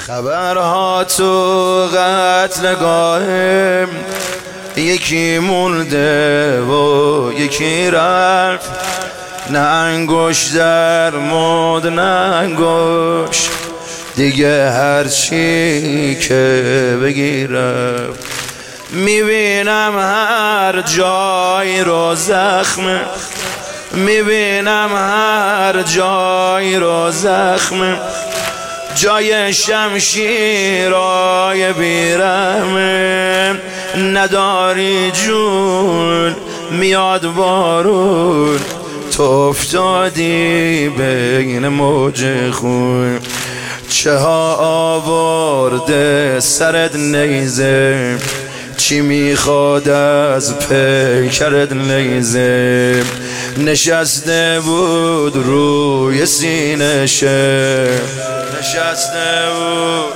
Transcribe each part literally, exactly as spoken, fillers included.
خبرها تو قتلگاهم یکی مرده و یکی رفت، نه انگوش در مد نه انگوش دیگه هرچی که بگیرم. میبینم هر جای رو زخم، میبینم هر جای رو زخم، جای شمشیرای بیرحمه. نداری جون میاد بارون، تو افتادی بین موج خون. چه ها آورده سرت نیزه، چی میخواد از پیکرت نیزه. نشسته بود روی سینشه، نشسته بود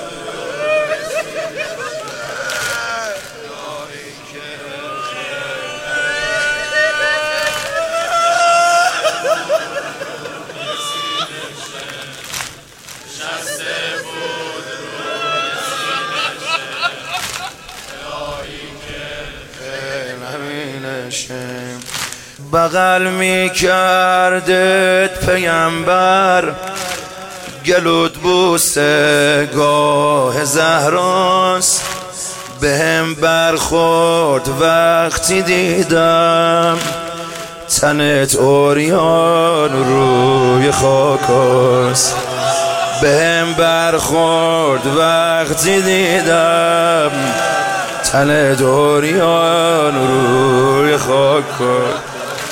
بغل می کردت پیامبر، گلود بوسه گاه زهراست. بهم برخورد وقتی دیدم تنت اوریان روی خاکاست. بهم برخورد وقتی دیدم تنت اوریان روی خاکاست.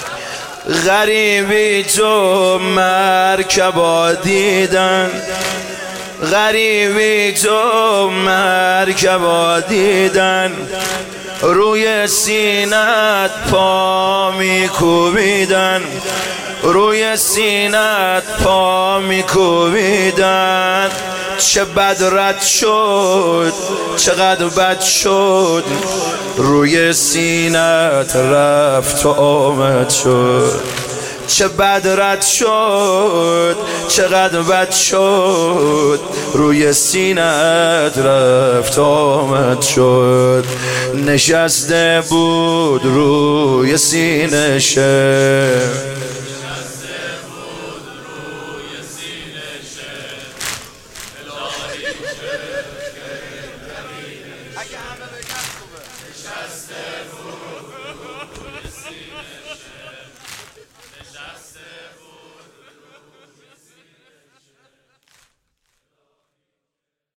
غریبی تو مرکبا دیدن، غریبی تو مرکبا دیدن، روی سینت پا میکوبیدن، روی سینت پا میکوبیدن. چه بد رد شد چقدر بد شد، روی سینت رفت و آمد شد. چه بد رد شد چقدر بد شد، روی سینت رفت و آمد شد. نشسته بود روی سینشه،